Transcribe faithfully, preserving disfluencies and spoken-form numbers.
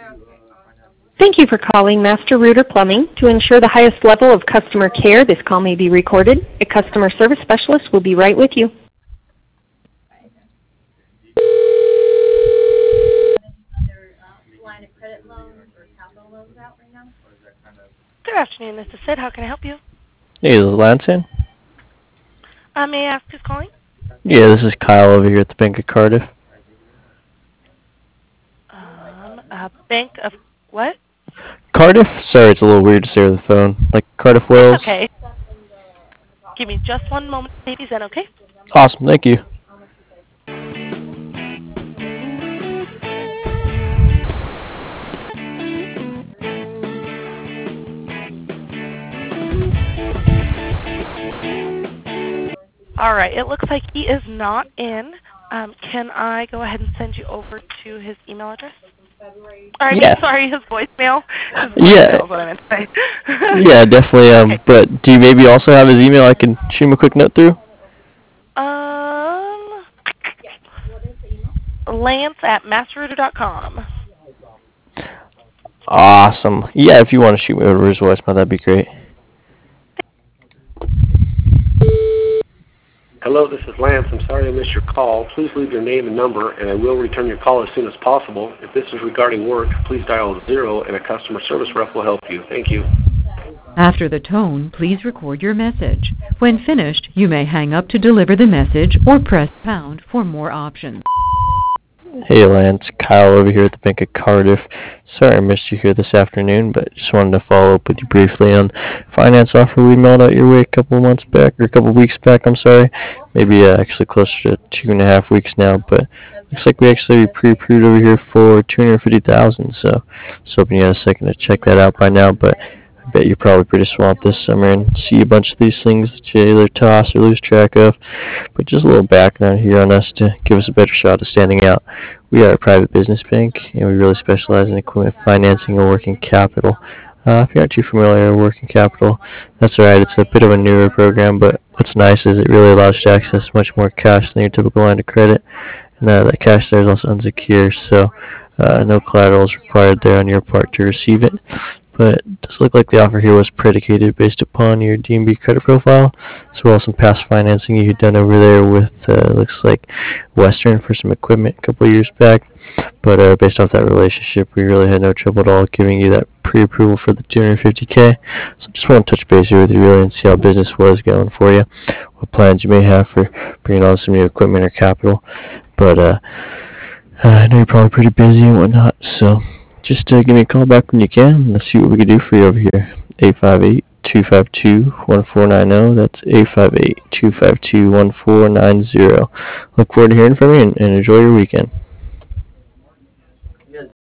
Thank you for calling Master Rooter Plumbing. To ensure the highest level of customer care, this call may be recorded. A customer service specialist will be right with you. Good afternoon, this is Sid. How can I help you? Hey, this is Lanson. Uh, may I ask who's calling? Yeah, this is Kyle over here at the Bank of Cardiff. Um, uh, Bank of what? Cardiff? Sorry, it's a little weird to say over the phone. Like Cardiff, Wales? It's okay. Give me just one moment, ladies, then, okay? Awesome, thank you. All right, it looks like he is not in. Um, can I go ahead and send you over to his email address? Or, I mean, Yeah. sorry, his voicemail. His Yeah. voicemail is what I meant to say. Yeah, definitely. Um, Okay. But do you maybe also have his email I can shoot him a quick note through? Um, Lance at masterrooter dot com. Awesome. Yeah, if you want to shoot me over his voicemail, that'd be great. Hello, this is Lance. I'm sorry I missed your call. Please leave your name and number, and I will return your call as soon as possible. If this is regarding work, please dial zero, and a customer service rep will help you. Thank you. After the tone, please record your message. When finished, you may hang up to deliver the message or press pound for more options. Hey, Lance. Kyle over here at the Bank of Cardiff. Sorry I missed you here this afternoon, but just wanted to follow up with you briefly on finance offer we mailed out your way a couple of months back, or a couple of weeks back, I'm sorry. Maybe uh, actually closer to two and a half weeks now, but looks like we actually pre-approved over here for two hundred fifty thousand dollars, so just hoping you had a second to check that out by now, but I bet you're probably pretty swamped this summer and see a bunch of these things that you either toss or lose track of. But just a little background here on us to give us a better shot at standing out. We are a private business bank, and we really specialize in equipment financing and working capital. Uh, if you're not too familiar with working capital, that's alright. It's a bit of a newer program, but what's nice is it really allows you to access much more cash than your typical line of credit. And uh, that cash there is also unsecured, so uh, no collateral is required there on your part to receive it. But it does look like the offer here was predicated based upon your D and B credit profile, as well as some past financing you had done over there with, uh, looks like Western for some equipment a couple of years back. But uh, based off that relationship, we really had no trouble at all giving you that pre-approval for the two hundred fifty K. So just want to touch base here with you really and see how business was going for you, what plans you may have for bringing on some new equipment or capital. But uh, I know you're probably pretty busy and whatnot, so just uh, give me a call back when you can, and let's see what we can do for you over here. eight five eight, two five two, one four nine zero. That's eight five eight, two five two, one four nine zero. Look forward to hearing from you, and, and enjoy your weekend.